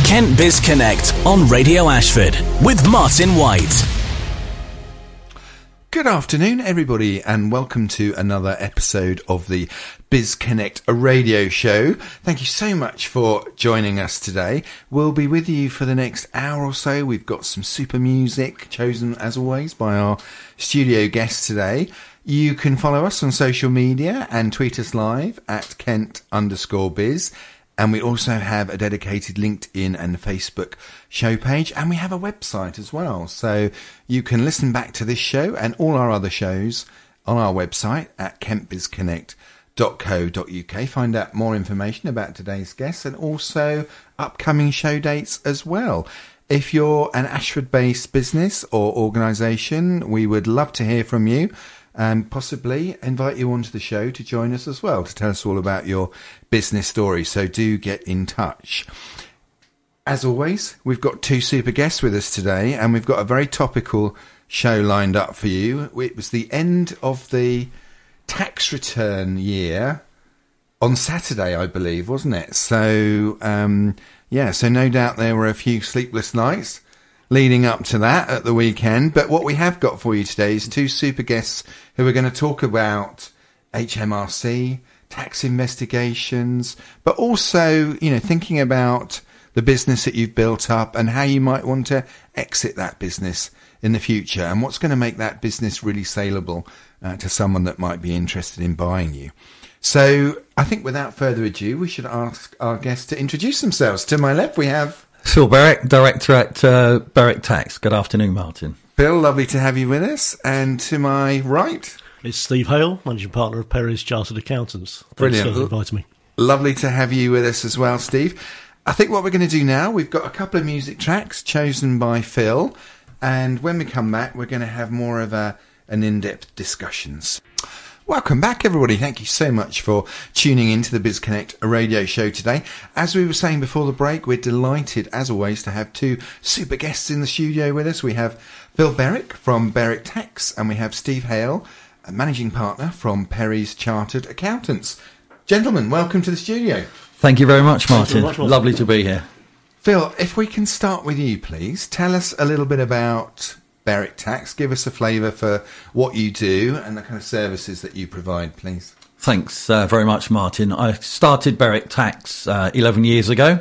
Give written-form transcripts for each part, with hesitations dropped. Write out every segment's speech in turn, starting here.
Kent Biz Connect on Radio Ashford with Martin White. Good afternoon, everybody, and welcome to another episode of the Biz Connect radio show. Thank you so much for joining us today. We'll be with you for the next hour or so. We've got some super music chosen, as always, by our studio guests today. You can follow us on social media and tweet us live at Kent_biz. And we also have a dedicated LinkedIn and Facebook show page. And we have a website as well. So you can listen back to this show and all our other shows on our website at kentbizconnect.co.uk. Find out more information about today's guests and also upcoming show dates as well. If you're an Ashford-based business or organisation, we would love to hear from you. And possibly invite you onto the show to join us as well, to tell us all about your business story. So do get in touch. As always, we've got two super guests with us today, and we've got a very topical show lined up for you. It was the end of the tax return year on Saturday, I believe, wasn't it? So, so no doubt there were a few sleepless nights leading up to that at the weekend. But what we have got for you today is two super guests who are going to talk about HMRC, tax investigations, but also, thinking about the business that you've built up and how you might want to exit that business in the future and what's going to make that business really saleable to someone that might be interested in buying you. So I think without further ado, we should ask our guests to introduce themselves. To my left, we have Phil Berwick, Director at Berwick Tax. Good afternoon, Martin. Phil, lovely to have you with us. And to my right, it's Steve Hale, Managing Partner of Perry's Chartered Accountants. Brilliant. Thanks for inviting me. Lovely to have you with us as well, Steve. I think what we're going to do now, we've got a couple of music tracks chosen by Phil. And when we come back, we're going to have more of an in-depth discussions. Welcome back, everybody. Thank you so much for tuning in to the Biz Connect radio show today. As we were saying before the break, we're delighted, as always, to have two super guests in the studio with us. We have Phil Berwick from Berwick Tax, and we have Steve Hale, a Managing Partner from Perry's Chartered Accountants. Gentlemen, welcome to the studio. Thank you very much, Martin. Lovely to be here. Phil, if we can start with you, please. Tell us a little bit about Berwick Tax. Give us a flavour for what you do and the kind of services that you provide, please. Thanks very much, Martin. I started Berwick Tax 11 years ago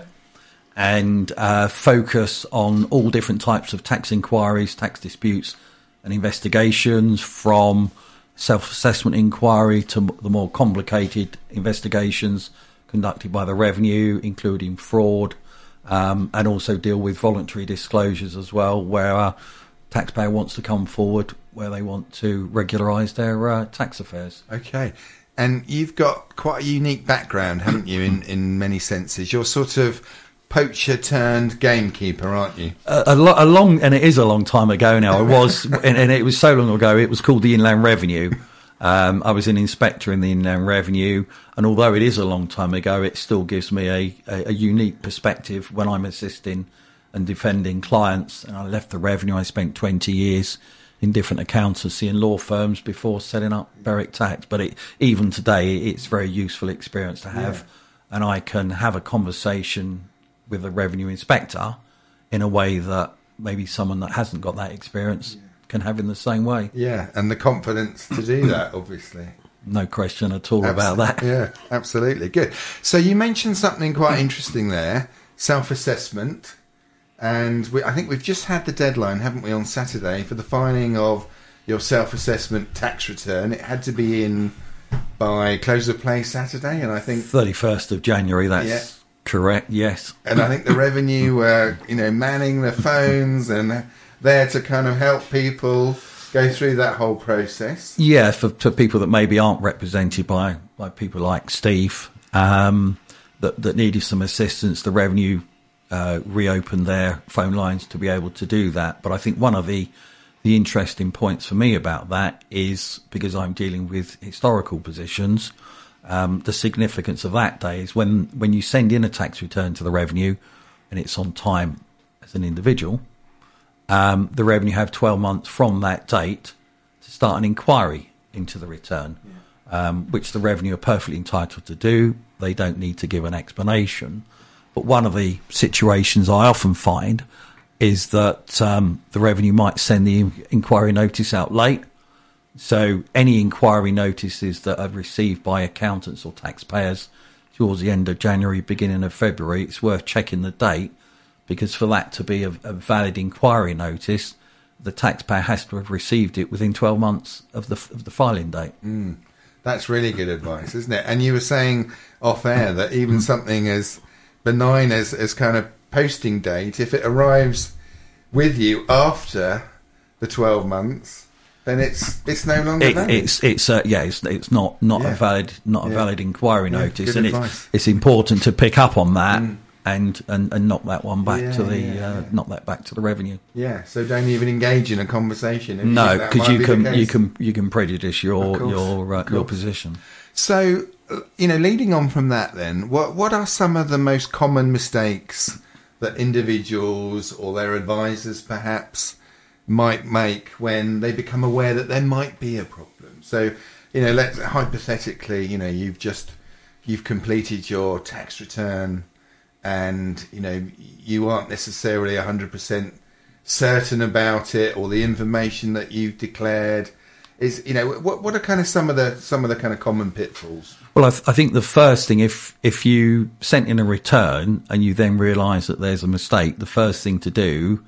and focus on all different types of tax inquiries, tax disputes and investigations, from self-assessment inquiry to the more complicated investigations conducted by the Revenue, including fraud, and also deal with voluntary disclosures as well, where taxpayer wants to come forward where they want to regularise their tax affairs. Okay. And you've got quite a unique background, haven't you, in many senses? You're sort of poacher turned gamekeeper, aren't you? And it is a long time ago now. I was, and it was so long ago, it was called the Inland Revenue. I was an inspector in the Inland Revenue, and although it is a long time ago, it still gives me a unique perspective when I'm assisting and defending clients. And I left the Revenue. I spent 20 years in different accountancy and law firms before setting up Berwick Tax. But even today, it's a very useful experience to have. Yeah. And I can have a conversation with a revenue inspector in a way that maybe someone that hasn't got that experience can have in the same way. Yeah, and the confidence to do that, obviously. No question at all about that. Yeah, absolutely. Good. So you mentioned something quite interesting there, self-assessment. And I think we've just had the deadline, haven't we, on Saturday for the filing of your self-assessment tax return. It had to be in by close of play Saturday, and I think 31st of January. That's correct. Yes. And I think the Revenue were, manning the phones and there to kind of help people go through that whole process. Yeah, for people that maybe aren't represented by people like Steve, that needed some assistance. The Revenue reopened their phone lines to be able to do that. But I think one of the interesting points for me about that is, because I'm dealing with historical positions, the significance of that day is when you send in a tax return to the Revenue and it's on time as an individual, the Revenue have 12 months from that date to start an inquiry into the return, which the Revenue are perfectly entitled to do. They don't need to give an explanation. But one of the situations I often find is that the revenue might send the inquiry notice out late. So any inquiry notices that are received by accountants or taxpayers towards the end of January, beginning of February, it's worth checking the date, because for that to be a valid inquiry notice, the taxpayer has to have received it within 12 months of the filing date. That's really good advice, isn't it? And you were saying off air that even something as benign as kind of posting date, if it arrives with you after the 12 months, then it's no longer valid. It's not a valid inquiry notice, and advice. it's important to pick up on that and knock that one back knock that back to the revenue. Yeah, so don't even engage in a conversation. No, because you can prejudice your position. So, leading on from that, then, what are some of the most common mistakes that individuals or their advisors perhaps might make when they become aware that there might be a problem? So, let's hypothetically, you've completed your tax return, and you aren't necessarily 100% certain about it, or the information that you've declared is, what are kind of some of the kind of common pitfalls? Well, I think the first thing, if you sent in a return and you then realise that there's a mistake, the first thing to do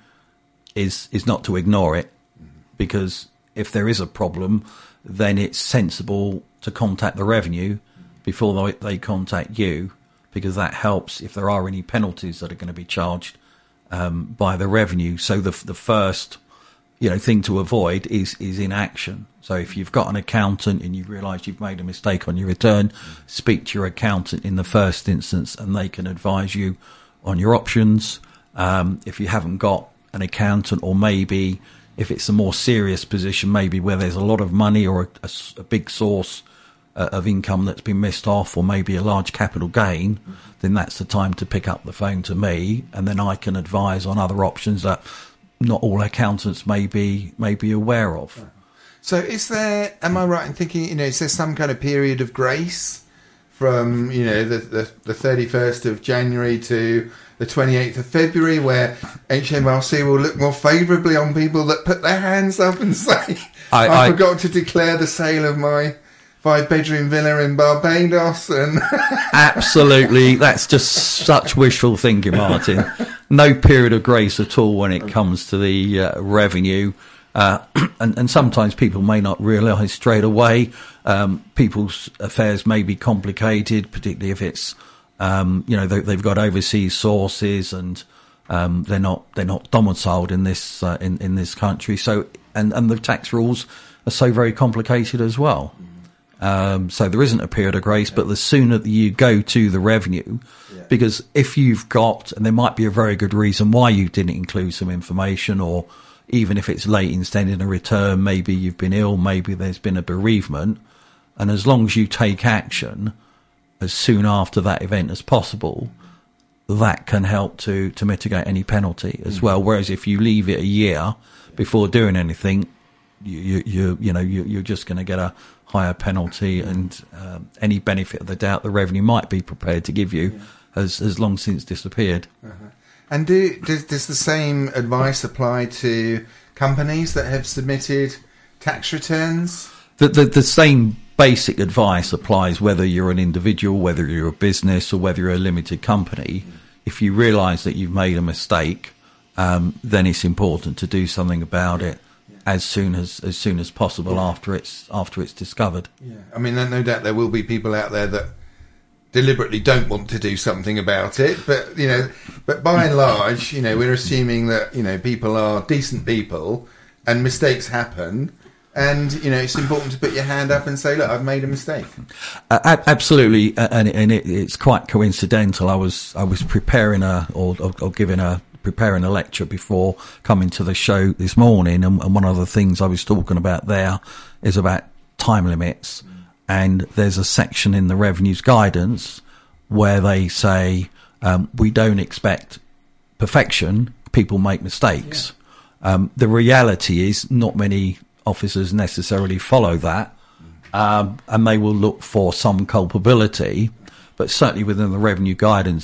is not to ignore it, because if there is a problem, then it's sensible to contact the revenue before they contact you, because that helps if there are any penalties that are going to be charged by the revenue. So the first thing to avoid is inaction. So if you've got an accountant and you realise you've made a mistake on your return, speak to your accountant in the first instance, and they can advise you on your options. If you haven't got an accountant, or maybe if it's a more serious position, maybe where there's a lot of money or a big source of income that's been missed off, or maybe a large capital gain, then that's the time to pick up the phone to me, and then I can advise on other options that not all accountants may be aware of. So am I right in thinking, is there some kind of period of grace from, the 31st of January to the 28th of February, where HMRC will look more favourably on people that put their hands up and say, I forgot to declare the sale of my 5-bedroom villa in Barbados? And Absolutely, that's just such wishful thinking, Martin. No period of grace at all when it comes to the revenue. And sometimes people may not realise straight away. People's affairs may be complicated, particularly if it's they've got overseas sources, and they're not domiciled in this in this country. So and the tax rules are so very complicated as well. So there isn't a period of grace, but the sooner that you go to the revenue, because if you've got, and there might be a very good reason why you didn't include some information, or even if it's late in sending a return, maybe you've been ill, maybe there's been a bereavement, and as long as you take action as soon after that event as possible, that can help to mitigate any penalty as well. Whereas if you leave it a year before doing anything, you're just going to get a higher penalty, and any benefit of the doubt the revenue might be prepared to give you has long since disappeared. And does the same advice apply to companies that have submitted tax returns? The same basic advice applies whether you're an individual, whether you're a business, or whether you're a limited company. If you realise that you've made a mistake, then it's important to do something about it as soon as possible after it's discovered. Yeah, I mean, no doubt there will be people out there that deliberately don't want to do something about it, but by and large, we're assuming that people are decent people, and mistakes happen. And it's important to put your hand up and say, "Look, I've made a mistake." Absolutely, and it's quite coincidental. I was preparing preparing a lecture before coming to the show this morning, and one of the things I was talking about there is about time limits. And there's a section in the Revenues Guidance where they say we don't expect perfection. People make mistakes. The reality is not many officers necessarily follow that, and they will look for some culpability. But certainly within the Revenue Guidance,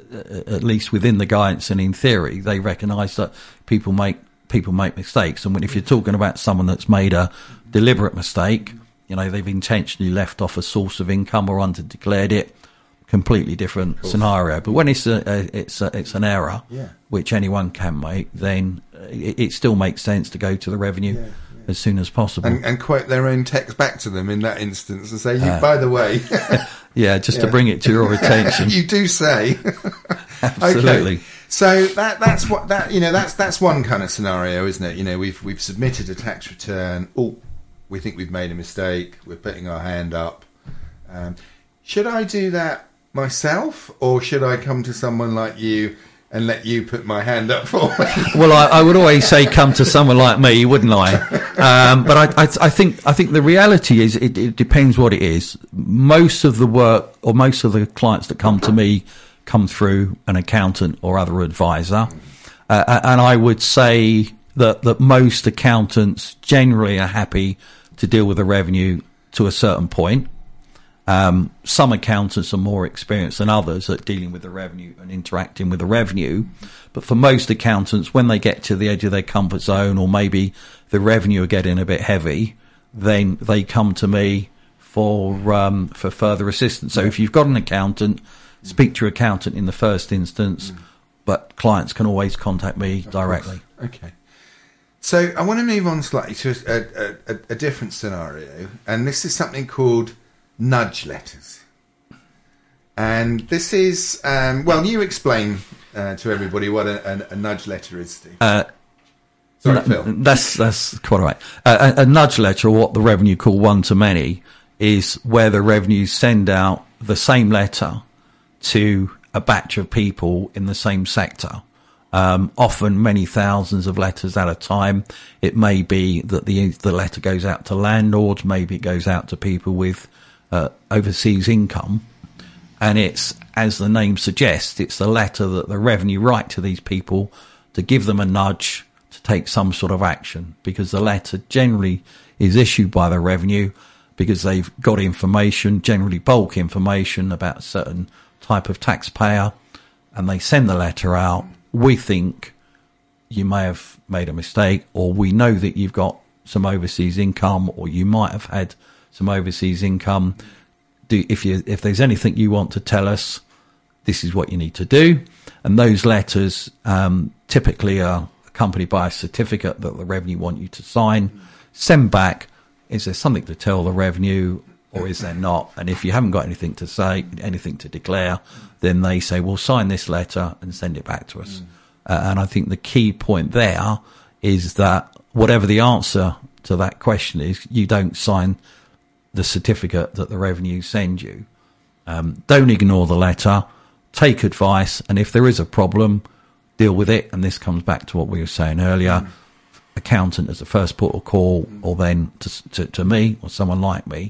at least within the guidance and in theory, they recognise that people make mistakes. And if you're talking about someone that's made a deliberate mistake, they've intentionally left off a source of income or underdeclared it, completely different scenario. But when it's an error, which anyone can make, then it still makes sense to go to the revenue as soon as possible. And quote their own text back to them in that instance and say, by the way... to bring it to your attention. You do say. Absolutely. Okay. So that's one kind of scenario, isn't it? We've submitted a tax return. Oh, we think we've made a mistake. We're putting our hand up. Should I do that myself, or should I come to someone like you and let you put my hand up for me? Well, I would always say come to someone like me, wouldn't I? But I think the reality is it depends what it is. Most of the work or most of the clients that come to me come through an accountant or other advisor. And I would say that most accountants generally are happy to deal with the revenue to a certain point. Some accountants are more experienced than others at dealing with the revenue and interacting with the revenue. But for most accountants, when they get to the edge of their comfort zone, or maybe the revenue are getting a bit heavy, then they come to me for further assistance. So if you've got an accountant, speak to your accountant in the first instance, but clients can always contact me directly. Okay. So I want to move on slightly to a different scenario, and this is something called nudge letters. And this is, you explain to everybody what a nudge letter is, Steve. Sorry, Phil. That's quite all right. A nudge letter, or what the revenue call one-to-many, is where the revenue send out the same letter to a batch of people in the same sector. Often many thousands of letters at a time. It may be that the letter goes out to landlords, maybe it goes out to people with overseas income, and it's, as the name suggests, it's the letter that the revenue write to these people to give them a nudge to take some sort of action, because the letter generally is issued by the revenue because they've got information, generally bulk information, about a certain type of taxpayer, and they send the letter out. We think you may have made a mistake, or we know that you've got some overseas income, or you might have had some overseas income. If there's anything you want to tell us, this is what you need to do. And those letters typically are accompanied by a certificate that the revenue want you to sign. Send back, is there something to tell the revenue, or is there not? And if you haven't got anything to say, anything to declare, then they say, well, sign this letter and send it back to us. And I think the key point there is that whatever the answer to that question is, you don't sign the certificate that the revenue send you. Don't ignore the letter, take advice, and if there is a problem, deal with it. And this comes back to what we were saying earlier. Accountant as the first port of call, or then to me or someone like me.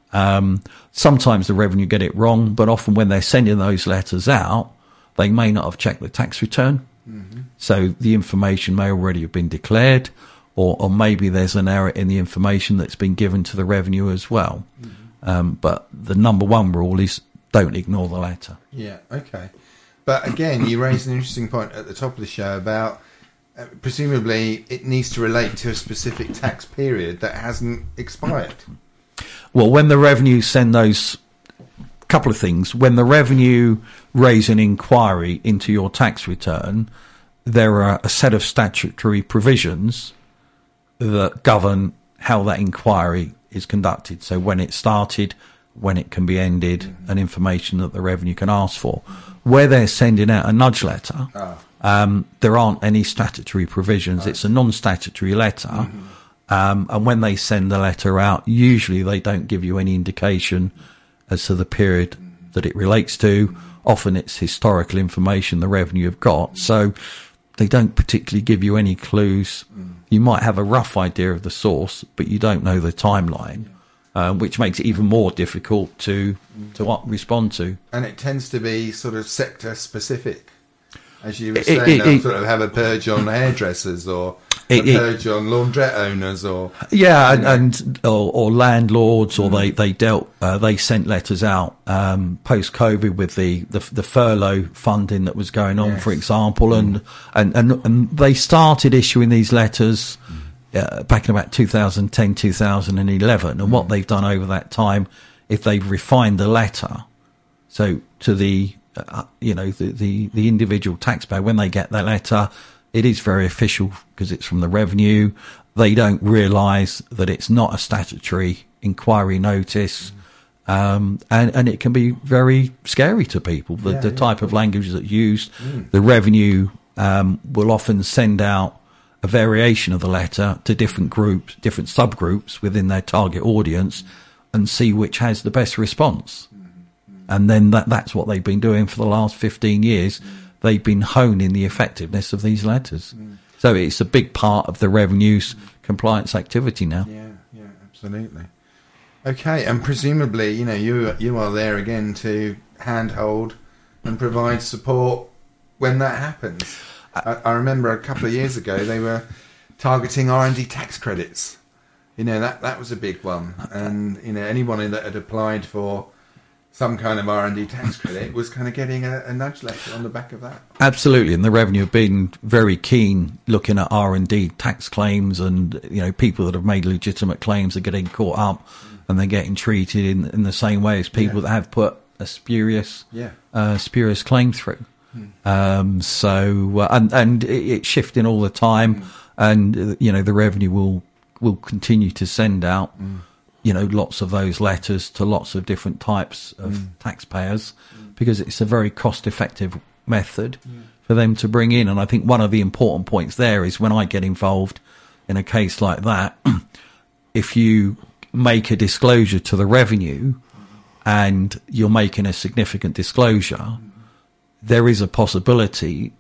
Sometimes the revenue get it wrong, but often when they're sending those letters out, they may not have checked the tax return. So the information may already have been declared, or maybe there's an error in the information that's been given to the revenue as well. But the number one rule is don't ignore the letter. Yeah, okay. But again, you raised an interesting point at the top of the show about presumably it needs to relate to a specific tax period that hasn't expired. Well, when the revenue send those, couple of things. When the revenue raise an inquiry into your tax return, there are a set of statutory provisions that govern how that inquiry is conducted. So when it started, when it can be ended, and information that the revenue can ask for. Where they're sending out a nudge letter, there aren't any statutory provisions. It's a non-statutory letter. And when they send the letter out, usually they don't give you any indication as to the period that it relates to. Often it's historical information the revenue have got, so they don't particularly give you any clues. You might have a rough idea of the source, but you don't know the timeline, which makes it even more difficult to respond to. And it tends to be sort of sector specific. As you were saying, they'll sort of have a purge on hairdressers or I've heard you on laundrette owners or or landlords, or they sent letters out post COVID with the furlough funding that was going on, for example, and they started issuing these letters back in about 2010, 2011, and what they've done over that time, if they've refined the letter, so to the the individual taxpayer, when they get that letter, it is very official because it's from the revenue. They don't realise that it's not a statutory inquiry notice. And it can be very scary to people, the type of language that's used. The revenue will often send out a variation of the letter to different groups, different subgroups within their target audience, and see which has the best response. And then that's what they've been doing for the last 15 years. They've been honing the effectiveness of these letters. So it's a big part of the revenue's compliance activity now. Yeah, absolutely. Okay, and presumably, you are there again to handhold and provide support when that happens. I remember a couple of years ago they were targeting R&D tax credits. That was a big one, and anyone that had applied for some kind of R&D tax credit was kind of getting a nudge letter on the back of that. Absolutely, and the revenue have been very keen looking at R&D tax claims, and people that have made legitimate claims are getting caught up, and they're getting treated in the same way as people that have put a spurious claim through. And it's shifting all the time, and the revenue will continue to send out lots of those letters to lots of different types of taxpayers, because it's a very cost-effective method for them to bring in. And I think one of the important points there is, when I get involved in a case like that, if you make a disclosure to the revenue and you're making a significant disclosure, there is a possibility,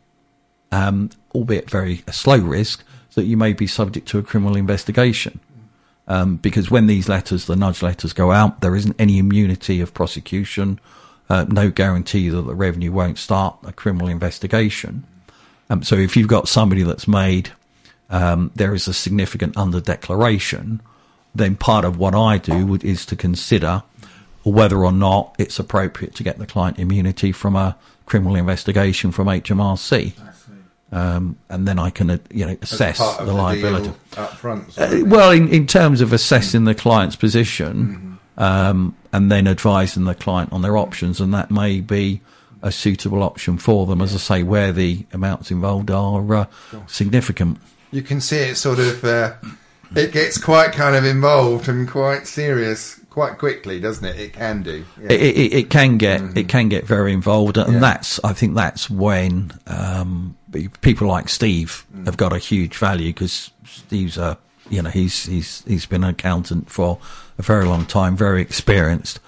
albeit a slow risk, that you may be subject to a criminal investigation. Because when these letters, the nudge letters, go out, there isn't any immunity of prosecution, no guarantee that the revenue won't start a criminal investigation. So if you've got somebody that's made, there is a significant under-declaration, then part of what I do is to consider whether or not it's appropriate to get the client immunity from a criminal investigation from HMRC. And then I can, assess the liability up front. Well, in terms of assessing the client's position, and then advising the client on their options, and that may be a suitable option for them, as I say, where the amounts involved are significant. You can see it sort of, it gets quite kind of involved and quite serious quite quickly, doesn't it? It can do. Yeah. It can get very involved, and I think that's when people like Steve have got a huge value, because Steve's he's been an accountant for a very long time, very experienced.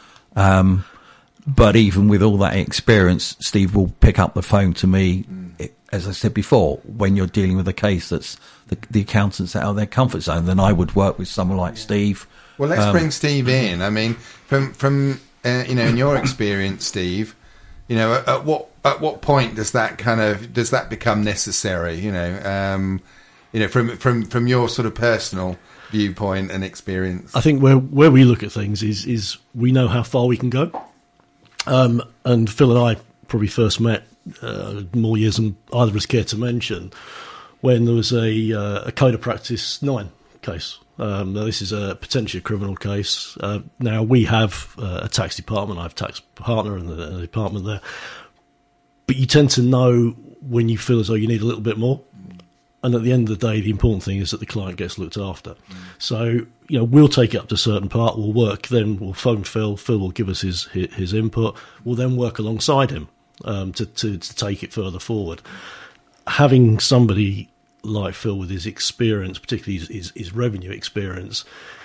But even with all that experience, Steve will pick up the phone to me, as I said before, when you're dealing with a case that's the accountants out of their comfort zone, then I would work with someone like Steve. Well, let's bring Steve in. I mean, from in your experience, Steve, at what point does that become necessary? From your sort of personal viewpoint and experience. I think where we look at things is we know how far we can go. And Phil and I probably first met more years than either of us care to mention, when there was a Code of Practice 9 case. Now, this is a potentially criminal case. Now, we have a tax department. I have a tax partner in the department there. But you tend to know when you feel as though you need a little bit more. And at the end of the day, the important thing is that the client gets looked after. So, we'll take it up to a certain part. We'll work. Then we'll phone Phil. Phil will give us his input. We'll then work alongside him to take it further forward. Having somebody like Phil with his experience, particularly his revenue experience,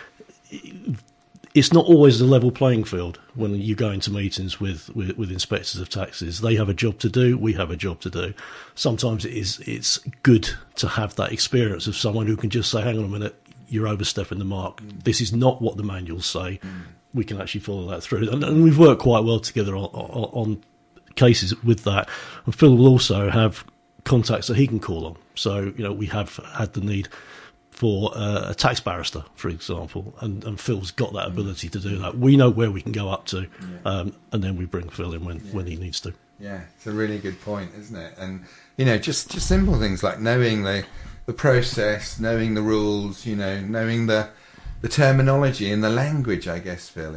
it's not always a level playing field when you go into meetings with inspectors of taxes. They have a job to do, we have a job to do. Sometimes it's good to have that experience of someone who can just say, hang on a minute, you're overstepping the mark. This is not what the manuals say. We can actually follow that through. And we've worked quite well together on cases with that. And Phil will also have contacts that he can call on. So, we have had the need for a tax barrister, for example, and Phil's got that ability to do that. We know where we can go up to, and then we bring Phil in when he needs to. Yeah, it's a really good point, isn't it? And, just simple things like knowing the process, knowing the rules, knowing the terminology and the language, I guess, Phil,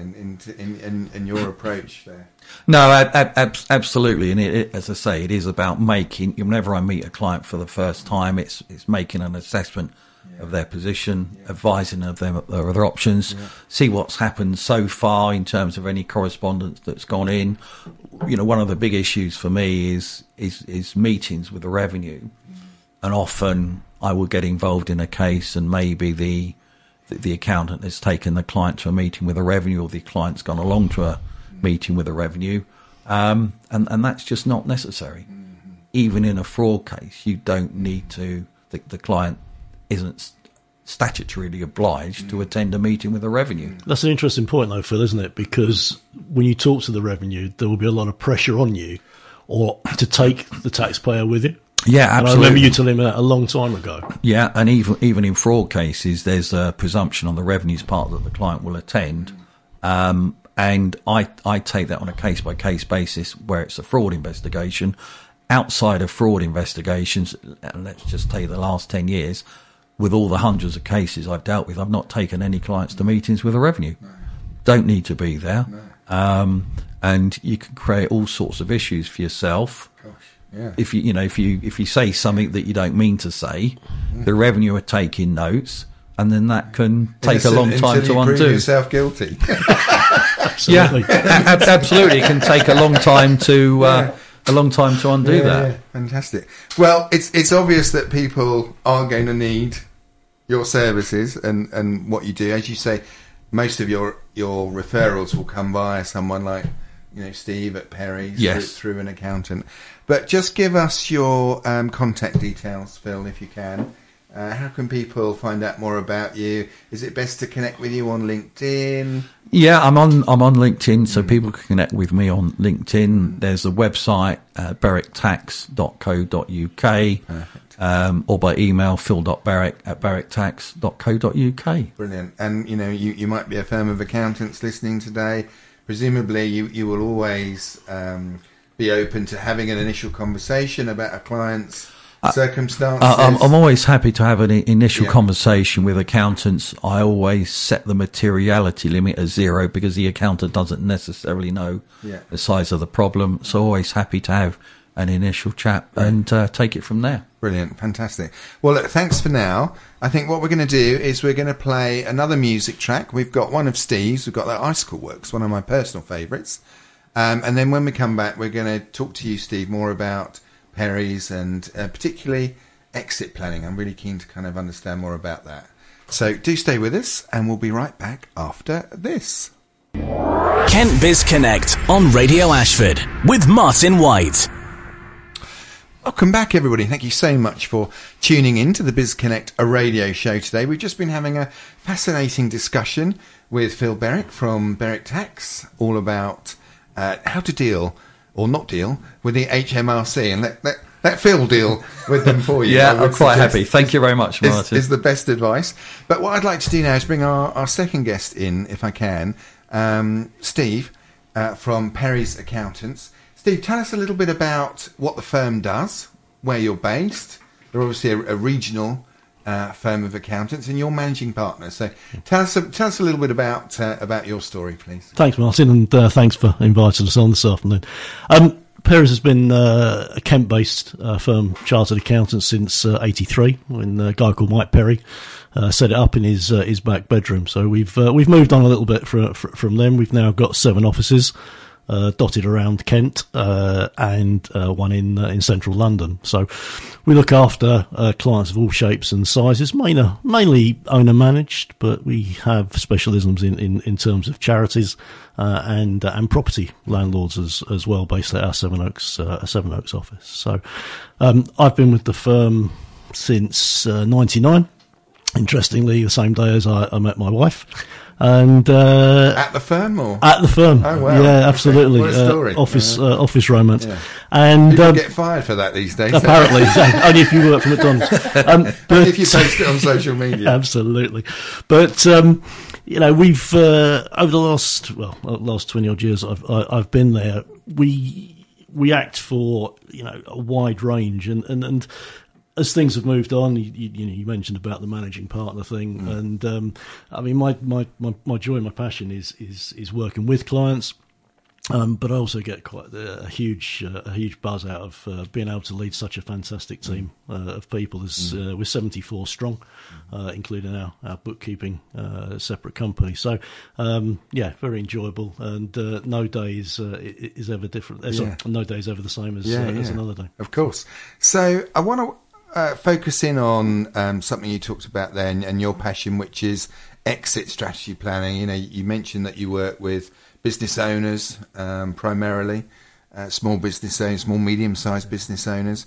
in your approach there. No, absolutely. And as I say, it is about making, whenever I meet a client for the first time, it's making an assessment of their position, advising of them of their options, see what's happened so far in terms of any correspondence that's gone in. One of the big issues for me is meetings with the revenue, and often I will get involved in a case, and maybe the accountant has taken the client to a meeting with the revenue, or the client's gone along to a meeting with the revenue, and that's just not necessary. Even in a fraud case, you don't need to. The client isn't statutorily obliged to attend a meeting with the revenue. That's an interesting point, though, Phil, isn't it? Because when you talk to the revenue, there will be a lot of pressure on you, or to take the taxpayer with you. Yeah, absolutely. And I remember you telling me that a long time ago. Yeah, and even in fraud cases, there's a presumption on the revenue's part that the client will attend. And I take that on a case-by-case basis where it's a fraud investigation. Outside of fraud investigations, and let's just take the last 10 years, with all the hundreds of cases I've dealt with, I've not taken any clients to meetings with the revenue. No. Don't need to be there. No. And you can create all sorts of issues for yourself. Gosh, yeah. If you say something that you don't mean to say, the revenue are taking notes, and then that can take a long time to undo. Prove yourself guilty. Absolutely. Yeah, absolutely. It can take a long time to undo that. Yeah, fantastic. Well, it's obvious that people are going to need your services and what you do. As you say, most of your referrals will come via someone like Steve at Perry's, through an accountant. But just give us your contact details, Phil, if you can. How can people find out more about you? Is it best to connect with you on LinkedIn? Yeah, I'm on LinkedIn, so people can connect with me on LinkedIn. There's a website, berwicktax.co.uk, or by email, phil.berwick@berwicktax.co.uk. Brilliant. And, you might be a firm of accountants listening today. Presumably you will always be open to having an initial conversation about a client's circumstances. I'm always happy to have an initial conversation with accountants. I always set the materiality limit at 0 because the accountant doesn't necessarily know the size of the problem. So always happy to have an initial chat and take it from there. Brilliant. Fantastic. Well, look, thanks for now. I think what we're going to do is we're going to play another music track. We've got one of Steve's. We've got that Icicle Works, one of my personal favourites. And then when we come back, we're going to talk to you, Steve, more about Perry's and particularly exit planning. I'm really keen to kind of understand more about that. So do stay with us, and we'll be right back after this. Kent Biz Connect on Radio Ashford with Martin White. Welcome back, everybody. Thank you so much for tuning in to the Biz Connect, a radio show today. We've just been having a fascinating discussion with Phil Berwick from Berwick Tax, all about how to deal or not deal with the HMRC, and let Phil deal with them for you. Yeah, I'm quite happy. Thank you very much, Martin. Is the best advice. But what I'd like to do now is bring our second guest in, if I can, Steve from Perry's Accountants. Steve, tell us a little bit about what the firm does, where you're based. They're obviously a regional firm of accountants, and you're managing partner. So tell us a little bit about your story, please. Thanks, Martin, and thanks for inviting us on this afternoon. Perry's has been a Kent-based firm, chartered accountant since '83, when a guy called Mike Perry set it up in his back bedroom. So we've moved on a little bit from them. We've now got 7 offices dotted around Kent and one in central London. So we look after clients of all shapes and sizes, mainly owner managed, but we have specialisms in terms of charities and property landlords as well, based at our Sevenoaks office. So I've been with the firm since '99. Interestingly, the same day as I met my wife. And at the firm, or at the firm. Oh wow! Yeah, absolutely. What a story. Office romance. Yeah. And People get fired for that these days. apparently, only if you work for McDonald's. Only if you post it on social media. Absolutely. But we've over the last 20 odd years I've been there. We act for a wide range, and as things have moved on, you mentioned about the managing partner thing, and I mean my joy and my passion is working with clients. But I also get quite a huge buzz out of being able to lead such a fantastic team of people. We're 74 strong, including our bookkeeping separate company. So very enjoyable, and no day is ever different. Sorry, no day is ever the same as another day. Of course. So I want to focus in on something you talked about there, and your passion, which is exit strategy planning. You mentioned that you work with business owners, primarily, small business owners, small, medium-sized business owners.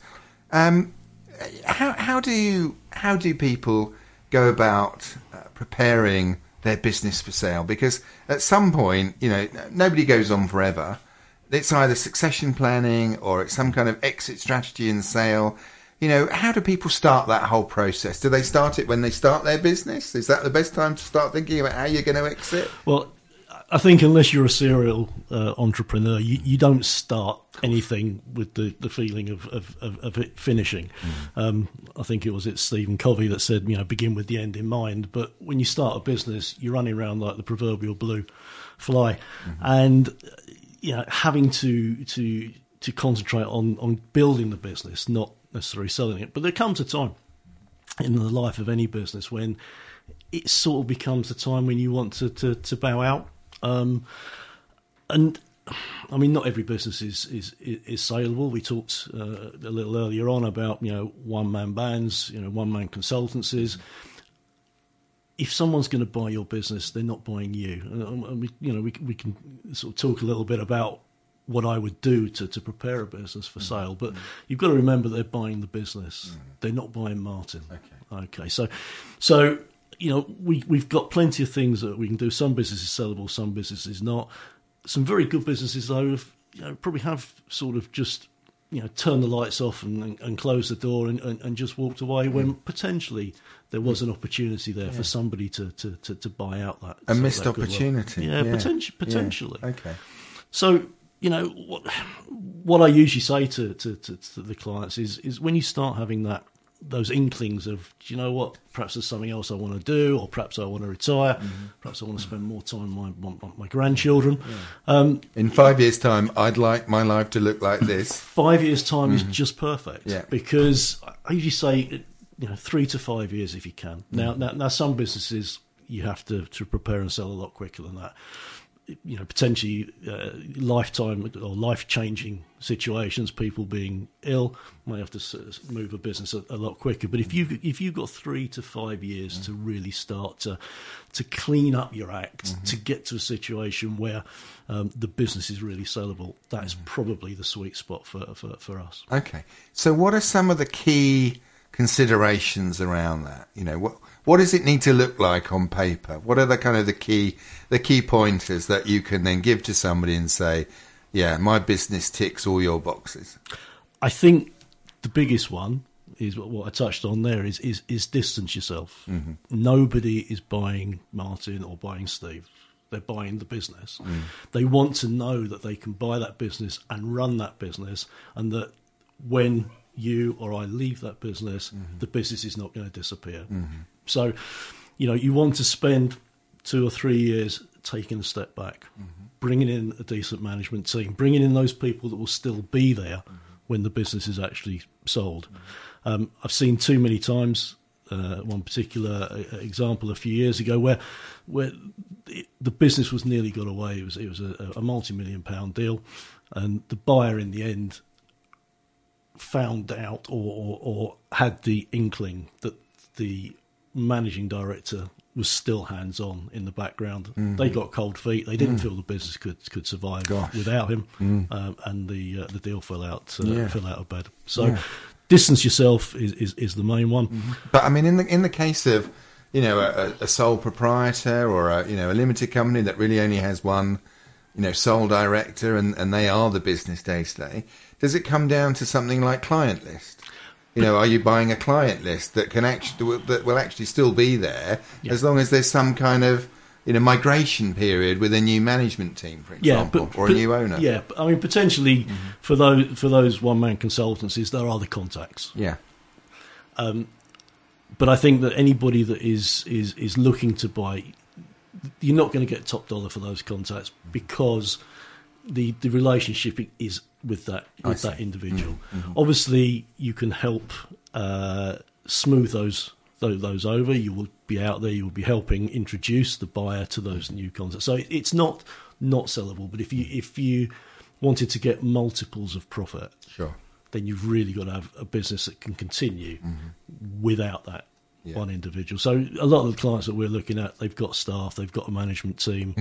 How do people go about preparing their business for sale? Because at some point, nobody goes on forever. It's either succession planning or it's some kind of exit strategy and sale. How do people start that whole process? Do they start it when they start their business? Is that the best time to start thinking about how you're going to exit? Well, I think unless you're a serial entrepreneur, you don't start anything with the feeling of it finishing. I think it's Stephen Covey that said, begin with the end in mind. But when you start a business, you're running around like the proverbial blue fly, and having to concentrate on building the business, not necessarily selling it. But there comes a time in the life of any business when it sort of becomes the time when you want to bow out. And I mean, not every business is saleable. We talked a little earlier on about one-man bands, one-man consultancies. If someone's going to buy your business, they're not buying you. And we can sort of talk a little bit about what I would do to prepare a business for sale, but you've got to remember they're buying the business. They're not buying Martin. Okay. So. We've got plenty of things that we can do. Some businesses sellable, some businesses not. Some very good businesses, though, probably have sort of just turned the lights off and closed the door and just walked away when potentially there was an opportunity there for somebody to buy out that. A missed opportunity. Potentially. Yeah. Okay. So, what I usually say to the clients is when you start having those inklings of, do you know what, perhaps there's something else I want to do, or perhaps I want to retire, perhaps I want to spend more time with my grandchildren. In 5 years' time, I'd like my life to look like this. 5 years' time is just perfect, Yeah. because I usually say 3 to 5 years if you can. Now some businesses you have to prepare and sell a lot quicker than that. Potentially lifetime or life-changing situations, people being ill, might have to move a business a lot quicker. But if you've got 3 to 5 years to really start to clean up your act, to get to a situation where the business is really sellable, that's probably the sweet spot for us. Okay. So what are some of the key considerations around that? What does it need to look like on paper? What are the kind of the key pointers that you can then give to somebody and say, yeah, my business ticks all your boxes? I think the biggest one is what I touched on there is distance yourself. Nobody is buying Martin or buying Steve. They're buying the business. They want to know that they can buy that business and run that business, and that when you or I leave that business, the business is not going to disappear. So, you want to spend 2 or 3 years taking a step back, bringing in a decent management team, bringing in those people that will still be there when the business is actually sold. I've seen too many times, one particular example a few years ago where the business was nearly got away. It was a multi-million-pound deal, and the buyer in the end found out or had the inkling that the managing director was still hands-on in the background. They got cold feet. They didn't feel the business could survive without him, and the deal fell out of bed. So distance yourself is the main one. But I mean, in the case of a sole proprietor or a limited company that really only has one, sole director and they are the business day to day, does it come down to something like client list? Are you buying a client list that will actually still be there as long as there's some kind of migration period with a new management team, for example, or a new owner? Yeah, I mean, potentially for those one-man consultancies, there are the contacts. Yeah. But I think that anybody that is looking to buy, you're not going to get top dollar for those contacts because the relationship is with that individual. Mm-hmm. Obviously, you can help smooth those over. You will be out there. You will be helping introduce the buyer to those new contacts. So it's not sellable. But if you wanted to get multiples of profit, sure, then you've really got to have a business that can continue without that one individual. So a lot of the clients that we're looking at, they've got staff, they've got a management team.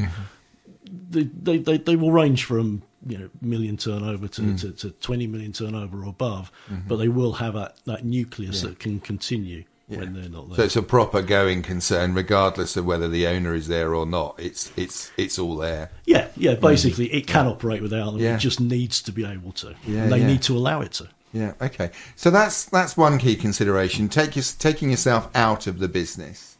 They will range from million turnover to 20 million turnover or above, but they will have that nucleus that can continue when they're not there. So it's a proper going concern, regardless of whether the owner is there or not. It's all there. Yeah. Basically, it can operate without them. Yeah. It just needs to be able to. Yeah, and they need to allow it to. Yeah. Okay. So that's one key consideration. Taking yourself out of the business.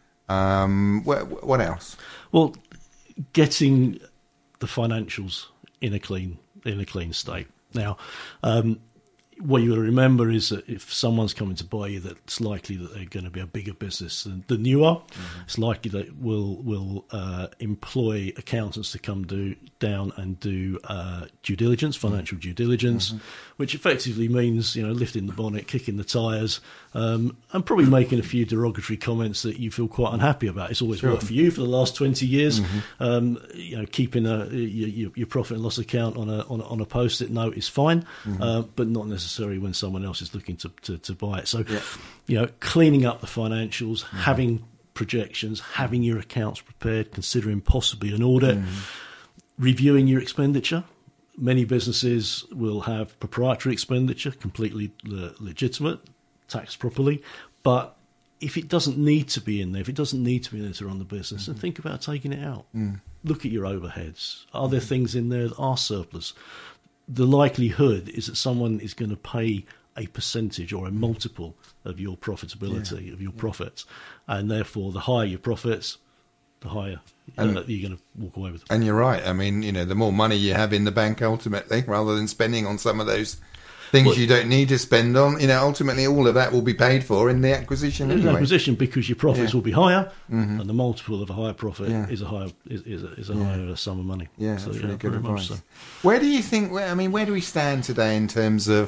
What else? Well, getting the financials in a clean state. Now, what you will remember is that if someone's coming to buy you, that's likely that they're going to be a bigger business than you are. It's likely that we'll employ accountants to come down and do due diligence, financial due diligence, which effectively means lifting the bonnet, kicking the tyres, and probably making a few derogatory comments that you feel quite unhappy about. It's always worked for you for the last 20 years. Keeping your profit and loss account on a post-it note is fine, but not necessarily when someone else is looking to buy it. So, cleaning up the financials, having projections, having your accounts prepared, considering possibly an audit, reviewing your expenditure. Many businesses will have proprietary expenditure, completely legitimate, taxed properly, but if it doesn't need to be in there, if it doesn't need to be in there to run the business, then think about taking it out. Look at your overheads. Are there things in there that are surplus? The likelihood is that someone is going to pay a percentage or a multiple of your profitability, of your profits, and therefore the higher your profits, the higher you're going to walk away with. And you're right. I mean, the more money you have in the bank ultimately, rather than spending on some of those things you don't need to spend on, ultimately all of that will be paid for in the acquisition anyway. Acquisition, because your profits will be higher, and the multiple of a higher profit is a higher higher sum of money. Yeah, so, that's really good advice. So. Where do you think? Where do we stand today in terms of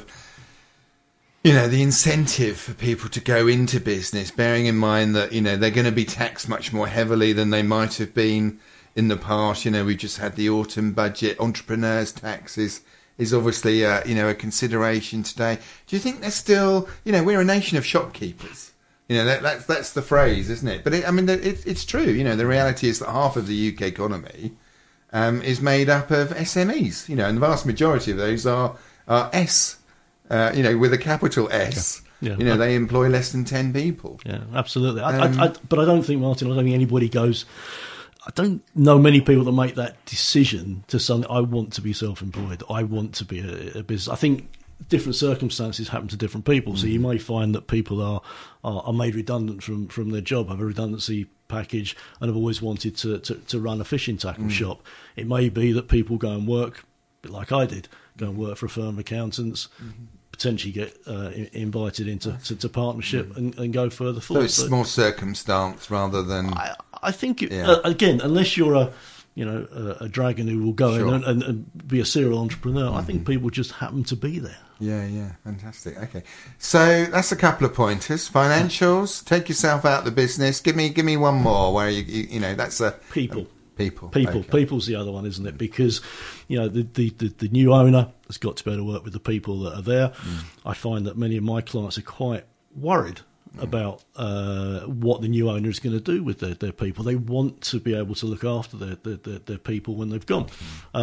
the incentive for people to go into business, bearing in mind that they're going to be taxed much more heavily than they might have been in the past? We just had the autumn budget. Entrepreneurs' taxes is obviously a consideration today. Do you think there's still we're a nation of shopkeepers? That's the phrase, isn't it? But it's true. The reality is that half of the UK economy is made up of SMEs. And the vast majority of those are S. With a capital S. Yeah. They employ less than 10 people. Yeah, absolutely. But I don't think, Martin, I don't think anybody goes. I don't know many people that make that decision to say, I want to be self-employed. I want to be a business. I think different circumstances happen to different people. So you may find that people are made redundant from their job, have a redundancy package, and have always wanted to run a fishing tackle shop. It may be that people go and work, a bit like I did, go and work for a firm of accountants, potentially get invited into partnership and go further forward. So it's more circumstance rather than... I think, again, unless you're a dragon who will go in and be a serial entrepreneur, I think people just happen to be there. Yeah, fantastic. Okay, so that's a couple of pointers. Financials, take yourself out of the business. Give me one more where you that's a... People. Okay. People's the other one, isn't it? Because the new owner has got to be able to work with the people that are there. I find that many of my clients are quite worried about what the new owner is going to do with their people. They want to be able to look after their people when they've gone.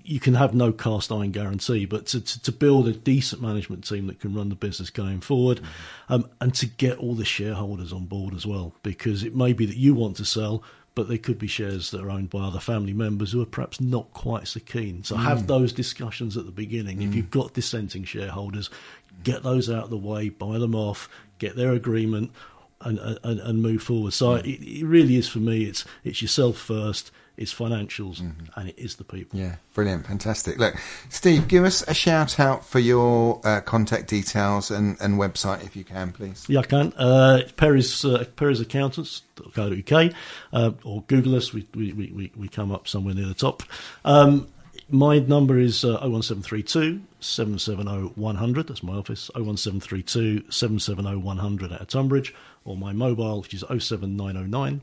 you can have no cast iron guarantee, but to build a decent management team that can run the business going forward, and to get all the shareholders on board as well, because it may be that you want to sell, but there could be shares that are owned by other family members who are perhaps not quite so keen. So have those discussions at the beginning. If you've got dissenting shareholders, get those out of the way, buy them off, get their agreement, and move forward. So it really is, for me, it's yourself first, it's financials, and it is the people. Yeah, brilliant, fantastic. Look, Steve, give us a shout out for your contact details and website, if you can, please. Yeah, I can. Perry's Accountants.co.uk, or Google us. We come up somewhere near the top. My number is 01732 770 100. That's my office. 01732 770 100 out of Tunbridge, or my mobile, which is 07909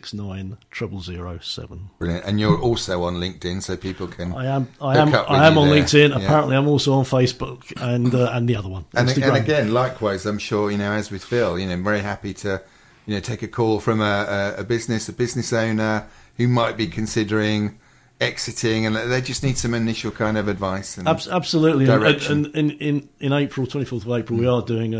69007. Brilliant. And you're also on LinkedIn, so people can. I am on LinkedIn. Yeah. Apparently, I'm also on Facebook and the other one. And again, likewise, I'm sure, as with Phil, I'm very happy to, take a call from a business owner who might be considering exiting, and they just need some initial kind of advice and absolutely direction. And in April, 24th of April, we are doing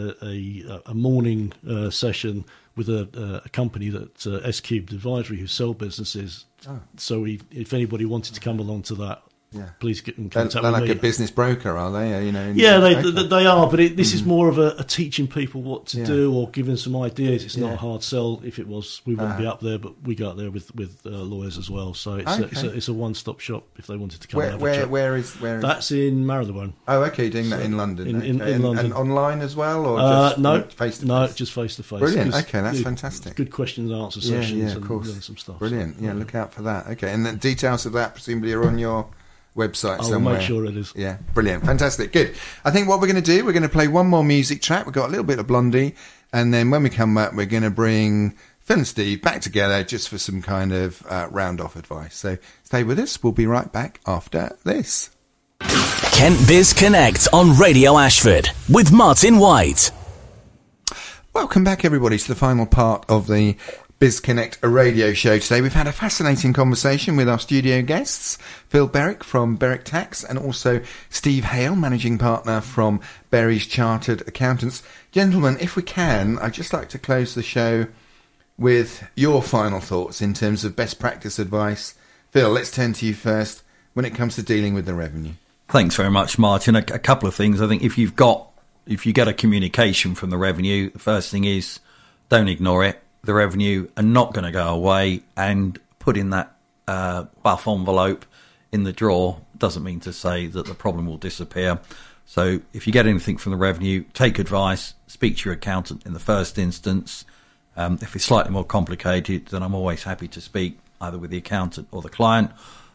a morning session with a company that S-Cubed Advisory, who sell businesses. So if anybody wanted to come along to that, please get in contact with me. They're like a business broker, are they? They are, but this is more of a teaching people what to do, or giving some ideas. It's not a hard sell. If it was, we wouldn't be up there, but we go up there with lawyers as well. So it's a one-stop shop if they wanted to come and have a chat. Where is That's in Marylebone. Oh, okay, doing that in London. In London. And online as well, or just face-to-face? No, just face-to-face. Brilliant, okay, that's fantastic. Good questions and answer sessions, of course. and some stuff. Brilliant, look out for that. Okay, and the details of that presumably are on your website somewhere. I'll make sure it is. Yeah, brilliant, fantastic, good. I think what we're going to do, we're going to play one more music track. We've got a little bit of Blondie, and then when we come back, we're going to bring Phil and Steve back together just for some kind of round-off advice. So stay with us. We'll be right back after this. Kent Biz Connect on Radio Ashford with Martin White. Welcome back, everybody, to the final part of the BizConnect, a radio show today. We've had a fascinating conversation with our studio guests, Phil Berwick from Berwick Tax, and also Steve Hale, Managing Partner from Berry's Chartered Accountants. Gentlemen, if we can, I'd just like to close the show with your final thoughts in terms of best practice advice. Phil, let's turn to you first when it comes to dealing with the revenue. Thanks very much, Martin. A couple of things. I think if you get a communication from the revenue, the first thing is don't ignore it. The revenue are not going to go away, and putting that buff envelope in the drawer doesn't mean to say that the problem will disappear. So if you get anything from the revenue, take advice, speak to your accountant in the first instance. If it's slightly more complicated, then I'm always happy to speak either with the accountant or the client.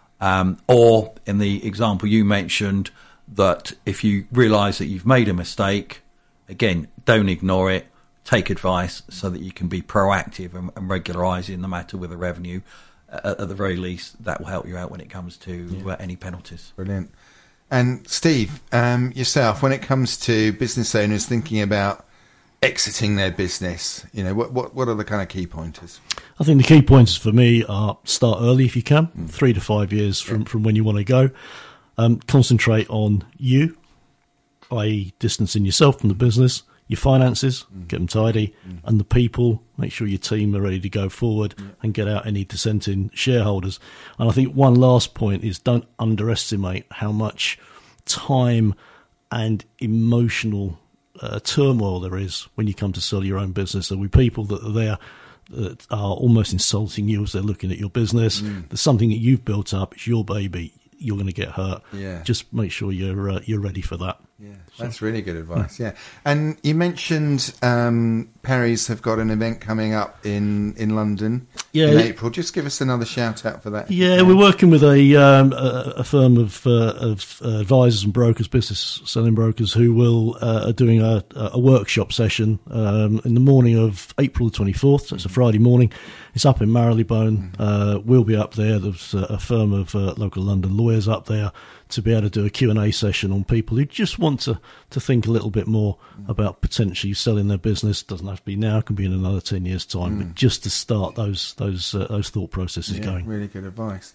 Or in the example you mentioned, that if you realise that you've made a mistake, again, don't ignore it. Take advice so that you can be proactive and regularising the matter with the revenue. At the very least, that will help you out when it comes to any penalties. Brilliant. And Steve, yourself, when it comes to business owners thinking about exiting their business, what are the kind of key pointers? I think the key pointers for me are start early if you can, 3 to 5 years from when you want to go. Concentrate on you, i.e. distancing yourself from the business. Your finances, get them tidy, and the people, make sure your team are ready to go forward and get out any dissenting shareholders. And I think one last point is don't underestimate how much time and emotional turmoil there is when you come to sell your own business. There will be people that are there that are almost insulting you as they're looking at your business. There's something that you've built up, it's your baby. You're going to get hurt. Yeah. Just make sure you're ready for that. Yeah, that's really good advice. Yeah, and you mentioned Perry's have got an event coming up in London in April. Just give us another shout out for that. Yeah, we're working with a firm of advisors and brokers, business selling brokers, who are doing a workshop session in the morning of April the 24th. So it's a Friday morning. It's up in Marylebone. We'll be up there. There's a firm of local London lawyers up there to be able to do a Q&A session on people who just want to think a little bit more about potentially selling their business. Doesn't have to be now; it can be in another 10 years' time. But just to start those thought processes going. Really good advice.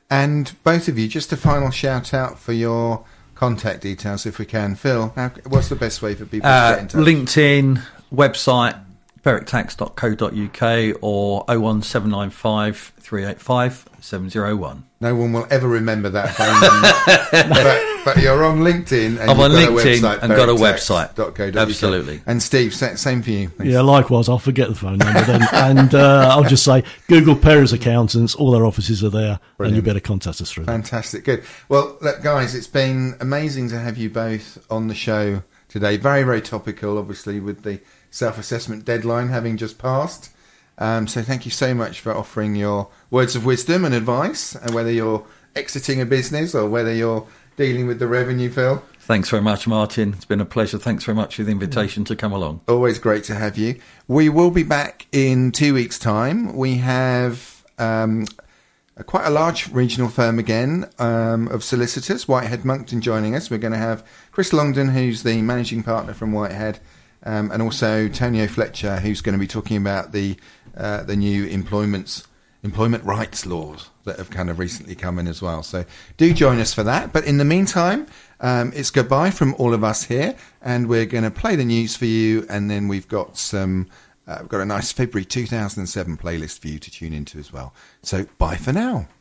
And both of you, just a final shout out for your contact details, if we can. Phil, what's the best way for people to get in touch? LinkedIn, website, berwicktax.co.uk or 01795 385 701. No one will ever remember that phone number. but you're on LinkedIn and I'm on got LinkedIn a website, and got a website. Absolutely. And Steve, same for you. Please. Yeah, likewise. I'll forget the phone number then. And I'll just say, Google Perry's Accountants. All our offices are there. Brilliant. And you better contact us through them. Fantastic. Good. Well, look, guys, it's been amazing to have you both on the show today. Very, very topical, obviously, with the self-assessment deadline having just passed. So thank you so much for offering your words of wisdom and advice, and whether you're exiting a business or whether you're dealing with the revenue, Phil. Thanks very much, Martin. It's been a pleasure. Thanks very much for the invitation to come along. Always great to have you. We will be back in 2 weeks' time. We have quite a large regional firm again of solicitors, Whitehead Moncton, joining us. We're going to have Chris Longdon, who's the managing partner from Whitehead, and also Tonio Fletcher, who's going to be talking about the new employment rights laws that have kind of recently come in as well. So do join us for that. But in the meantime, it's goodbye from all of us here, and we're going to play the news for you, and then we've got a nice February 2007 playlist for you to tune into as well. So bye for now.